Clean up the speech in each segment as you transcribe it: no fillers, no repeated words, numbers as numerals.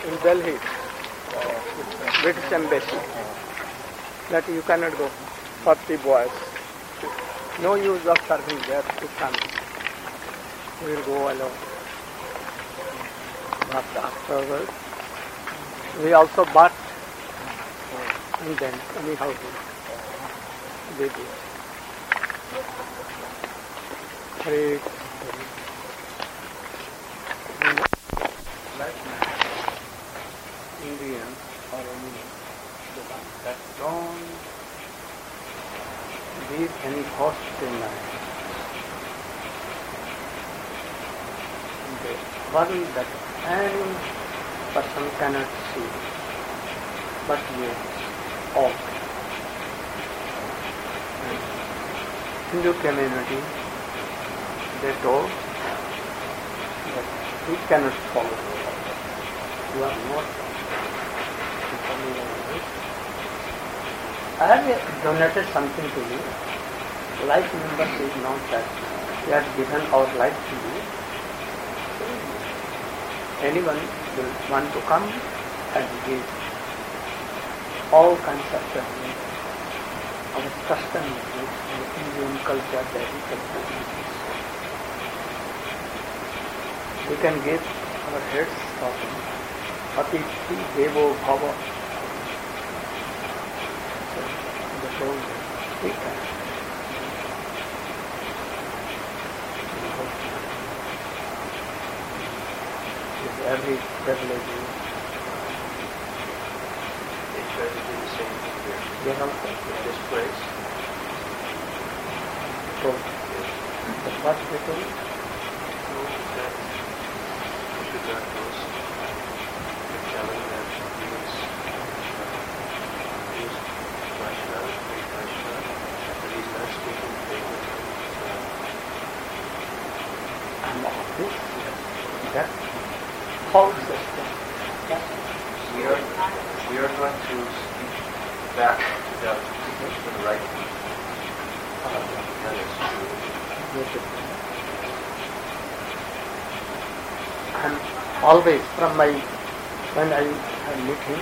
in Delhi, British Embassy, that you cannot go, 40 boys. No use of serving there to come. We will go alone. But afterwards, we also bought, and then anyhow we did it. Great. Like Indians or any that don't leave any thoughts in mind. The world that any person cannot see, but you all. Hindu community, they told that we cannot follow. You are not following this. I have donated something to you. Life membership is not that we have given our life to you. Anyone will want to come and give all kinds of things. Our custom is Indian culture, very custom. We can give our heads talking. Atithi Devo Bhava. So, the soul we can. With every privilege. They try to do the same thing here. Yes, also. In this place. So, the first people So that the God goes, they're telling that he is Vaishnava, great Vaishnava, but he's not speaking favor and all this, that whole system. We are going to speak back to God for the right thing. That is true. And always from when I meet him,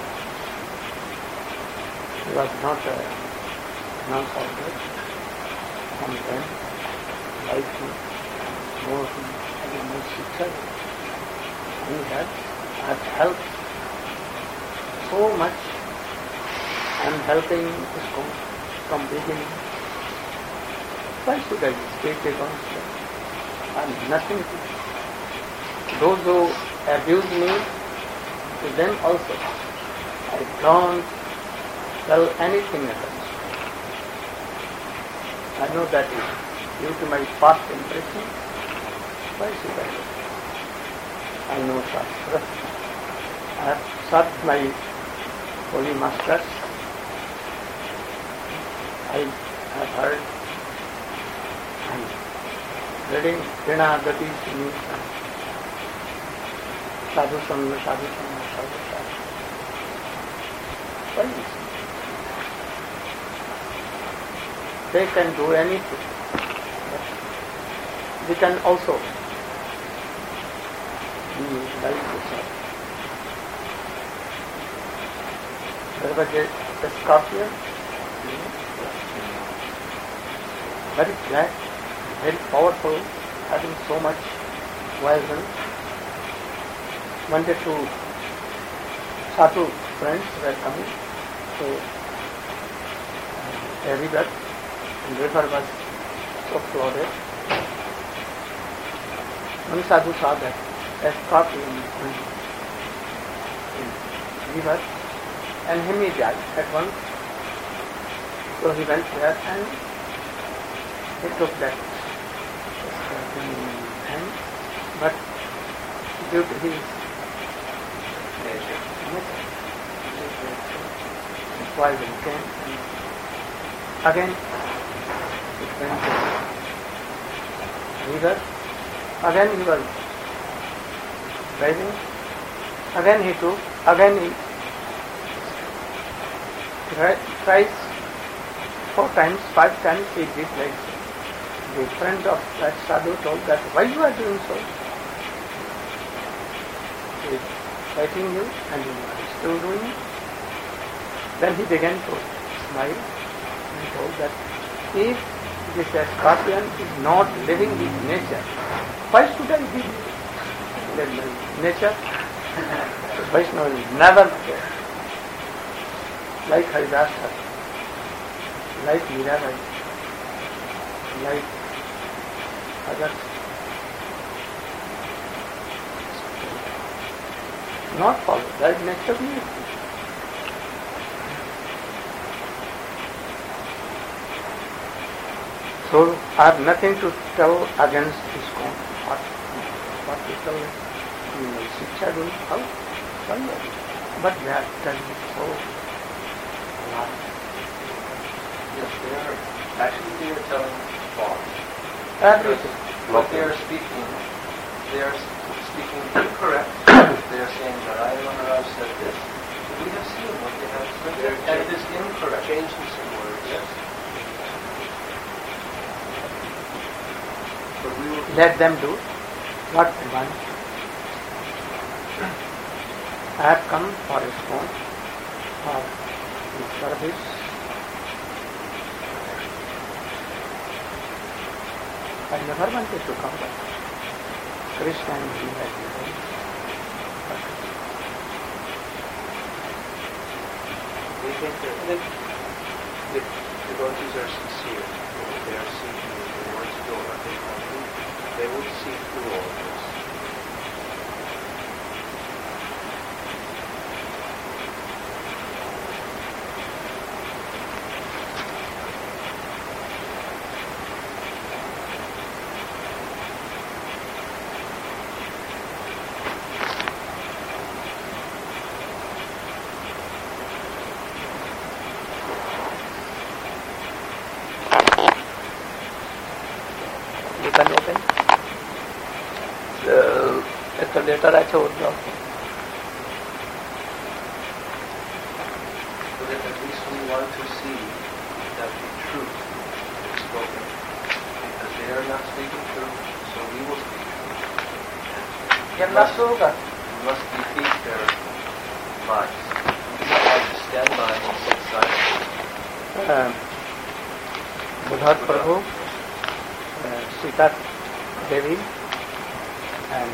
he was not a non-soldier. From then, like to know him as a nice teacher. He has helped so much. I'm helping the school from beginning. Why should I speak against them? I'm nothing to do. Those who abuse me, to them also, I don't tell anything against. I know that is due to my past impression. Why should I do? I know Shastra. I have served my holy masters. I have heard and reading Krina Gati means Sadhu Sangha, Sadhu Sangha, Sadhu Sangha. Why is it? They can do anything. We can also be like this. There was a scorpion, very black, very powerful, having so much violence. Wanted to Sadhu friends were coming to a river, and the river was so flooded. One Sadhu saw that a scorpion in the river, and him he died at once. So he went there and he took that scorpion in hand, but due to his poison came, and again it went to the river. Again he was rising. Again he took. Again he tried 4 times, 5 times he did like so. The friend of that sadhu told that, why you are doing so? He fighting you and you are still doing it. Then he began to smile and told that if this scorpion is not living with nature, why should I be with nature? So Vaishnava is never there. Like Haridas Thakur, like Mirabai, like others. Not follow, that is nature of nature. So I have nothing to tell against ISKCON. What to tell them? You know, Shiksha doing how? But they are telling so lot. Yes, they are telling false. Everything. What they are speaking incorrect. They are saying that I Maharaj said this. We have seen what they have said, and it is incorrect. Changing some words. Yes. But we will Let them do what they want. I have come for ISKCON, for this service. I never wanted to come back. Krishna and he had been. We think that if devotees are sincere, if they are seeking the Lord's door, they will see through all of this. You can open. It's a letter I told you. So that at least we want to see that the truth is spoken. Because they are not speaking truth, so we will speak truth. And we must defeat their minds. We have to stand by and sit silent. Buddha Prabhu, Sita Devi, and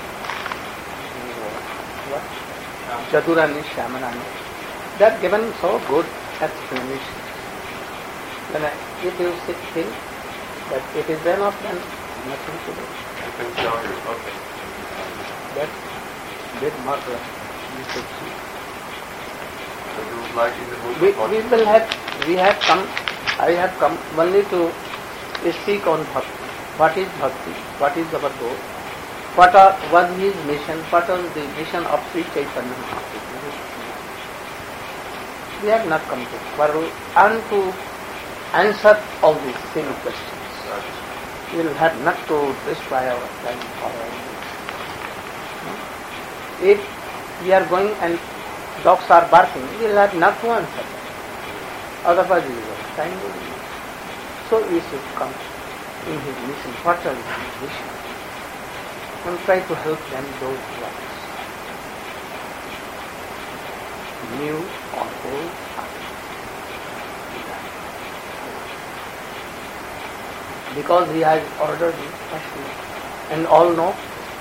Jadurani Shamanani. They are given so good explanation. If you think that it is enough, then nothing to do. I can tell you. Okay. That big murder you should see. So you would like in the book I have come only to speak on bhakti. What is bhakti? What is our goal? What was his mission? What was the mission of Sri Chaitanya Mahaprabhu? We have not come to quarrel and to answer all these silly questions. We will have not to destroy our time for all this. If we are going and dogs are barking, we will have not to answer them. Otherwise we will have time to do it. So we should come in his mission. What are his mission? And try to help them those ones. New or old. Because he has ordered me specially. And all know.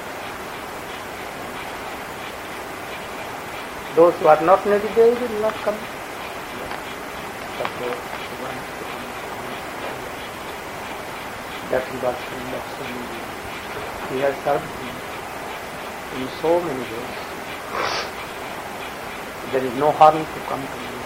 Those who are not needy, they will not come. But those who want to come, that he was friend of so many. He has served him in so many ways. There is no harm to come to me.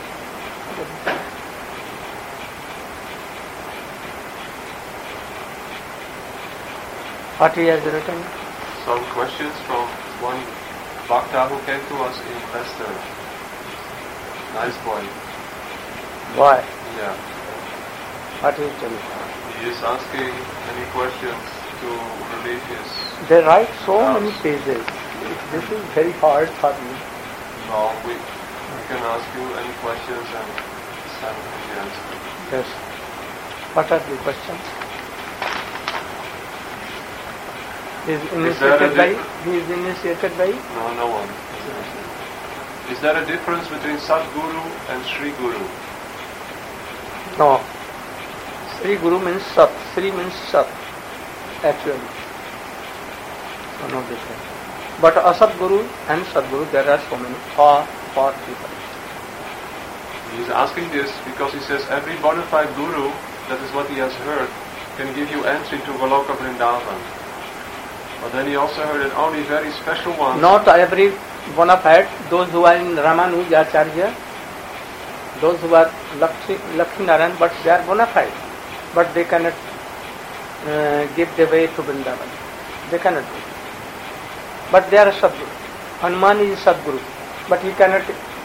What he has written? Some questions from one Bhakta who came to us in Leicester. Nice boy. Why? Yeah. What is telling? He is asking many questions to relieve his... They write so doubts. many pages. This is very hard for me. No, we can ask you any questions and send the answer. Yes. What are the questions? He is initiated by? He is initiated by? No, no one. Is there a difference between Sadguru and Sri Guru? No. Sri Guru means Sat. Sri means Sat, actually. So no difference. But Asat Guru and Sadguru, there are so many, far different. He is asking this because he says every bona fide Guru, that is what he has heard, can give you entry to Goloka Vrindavan. But then he also heard that only very special ones... Not every bona fide, those who are in Ramanujacharya, those who are Lakshminarayan, but they are bona fide. But they cannot give the way to Vrindavan. They cannot do it. But they are Sadguru. Hanuman is Sadguru, but he cannot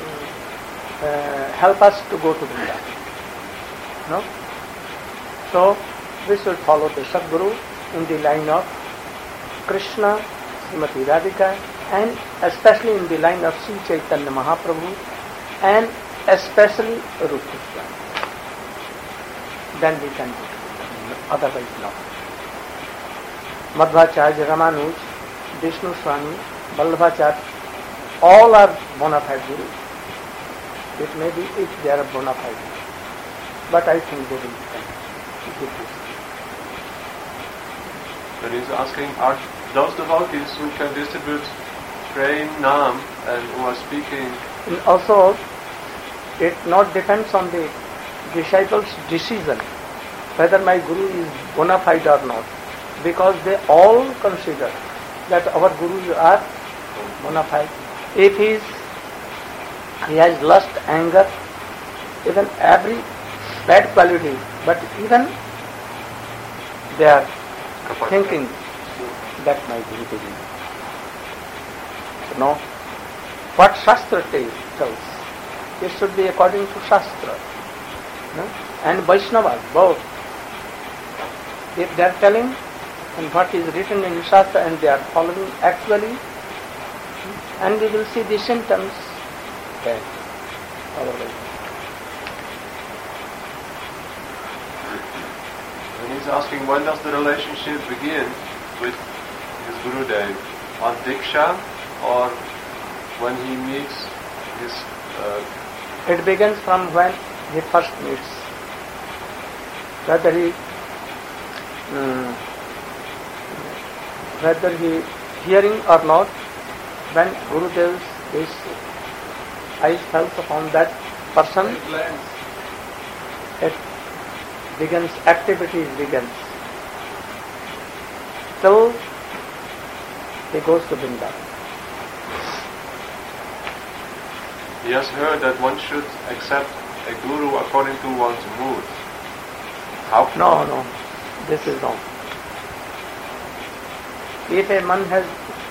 help us to go to Vrindavan. No? So, we should follow the Sadguru in the line of Krishna, Srimati Radhika, and especially in the line of Sri Chaitanya Mahaprabhu, and especially Rupa Krishna. Then we can do it. Otherwise not. Madhvacharya, Ramanuj, Vishnu Swami, Vallabhacharya, all are bona fide gurus. It may be if they are bona fide. But I think they will give this. But he's asking, are those devotees who can distribute praying Nam and who are speaking... And also, it not depends on the disciples' decision whether my guru is bona fide or not, because they all consider that our gurus are bona fide. If he has lust, anger, even every bad quality, but even they are thinking that my guru is in. No. What Shastra tells, it should be according to Shastra. No? And Vaishnavas, both. If they are telling and what is written in Shastra and they are following actually, and we will see the symptoms there. Otherwise. And he's asking, when does the relationship begin with his Gurudev? On Diksha or when he meets his... It begins from when he first meets. Whether he hearing or not, when Gurudev's eyes falls upon that person, it begins, activities begins. Till he goes to Vrindavan. He has heard that one should accept a guru according to one's mood. How? No, this is wrong. If a man has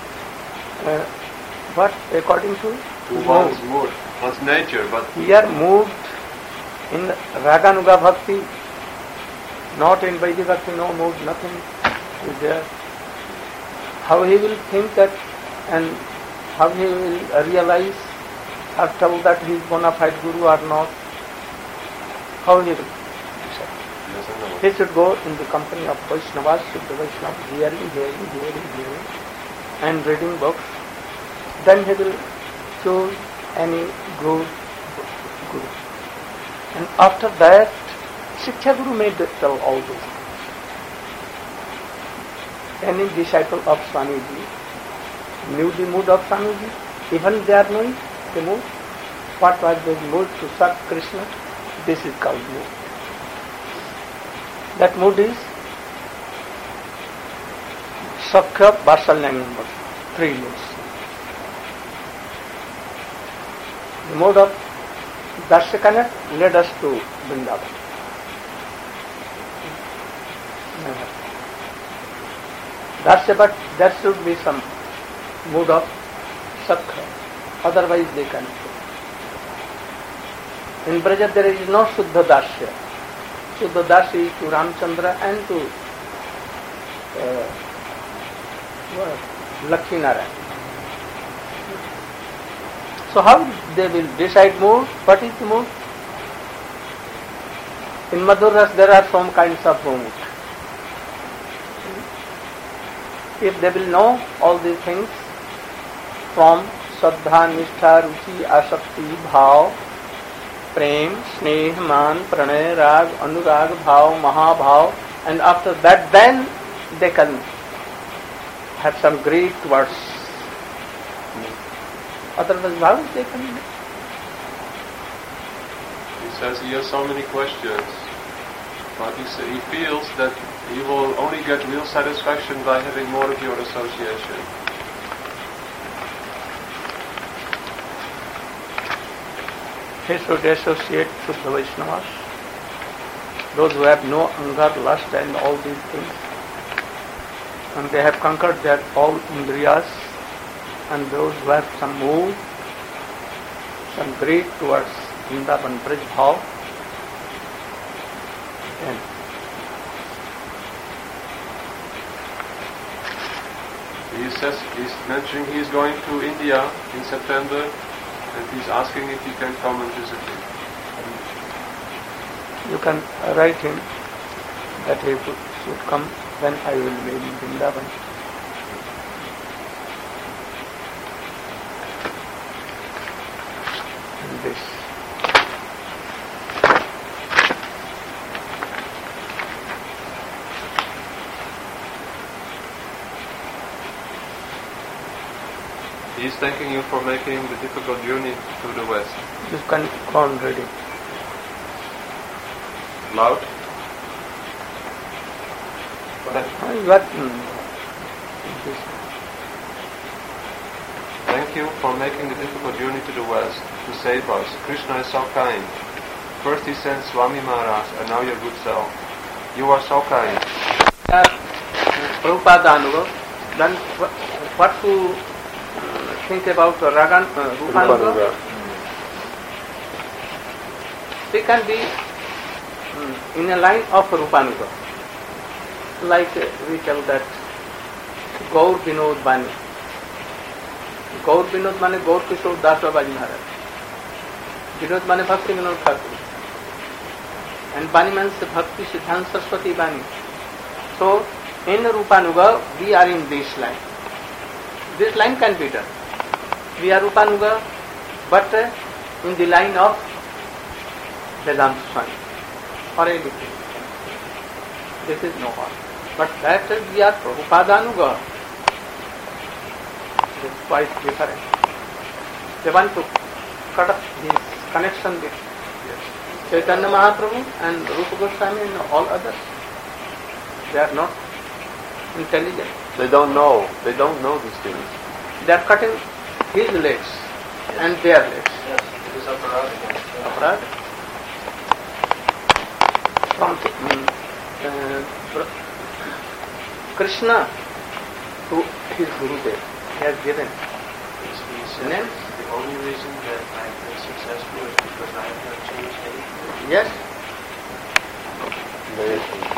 what according to one's mood, one's nature, but here moved in Raganuga Bhakti, not in Vaidhi Bhakti, no mood, nothing is there. How he will think that, and how he will realize or tell that he is bona fide guru or not? How he will decide? He should go in the company of Vaishnavas, Shuddha Vaishnavas, hearing, and reading books. Then he will choose any good guru. And after that, Shiksha Guru may tell all this. Any disciple of Swamiji knew the mood of Swamiji, even they are knowing the mood. What was the mood to serve Krishna? This is called mood. That mood is Sakya, Varsalya and 3 moods. The mode of Darshakana led us to Vrindavan. Darsya, but there should be some mood of Sakya. Otherwise they cannot. In Braja there is no Shuddha Darsya. Shuddha Darsya is to Ramchandra and to Lakshminarayan. So how they will decide mood? What is the mood? In Madhur Ras there are some kinds of mood. if they will know all these things from Saddha, Nishtha, Ruchi, Asakti, Bhav, Prem, Sneh, Man, Pranay, Rag, Anurag, Bhav, Mahabhav, and after that then they can have some great words. Otherwise, how they can? He says he has so many questions, but he feels that he will only get real satisfaction by having more of your association. He should associate Shuddha Vaishnavas, those who have no anger, lust and all these things, and they have conquered their all indriyas, and those who have some mood, some greed towards Vrindavan Brij Bhav, and he says he's mentioning he's going to India in September, and he's asking if he can come and visit him. you can write him that he should come when I will be in Vrindavan. And this. He's thanking you for making the difficult journey to the West. You can go on reading. Loud? Thank you for making the difficult journey to the West to save us. Krishna is so kind. First he sent Swami Maharaj and now your good self. You are so kind. Prabhupada Anuga, then what to think about Rupanuga? They can be in a line of Rupanuga. Like we tell that Gaur Vinod Bani. Gaur Vinod Bani Gaur Kishore Das Babaji Maharaj. Vinod Bani Bhakti Vinod Thakur. And Bani means Bhakti Siddhanta Saraswati Bani. So in Rupanuga we are in this line. This line can be done. We are Rupanuga, but in the line of Vedanta Swami or anything. This is no harm. But that we are Prabhupada-anuga. It is quite different. They want to cut up this connection with Chaitanya Mahaprabhu and Rupa Goswami and all others. They are not intelligent. They don't know these things. They are cutting his legs and their legs. Yes, it is aparadha. Aparadha. From Krishna to his Gurudev, he has given names. The only reason that I've been successful is because I have not changed anything. Yes.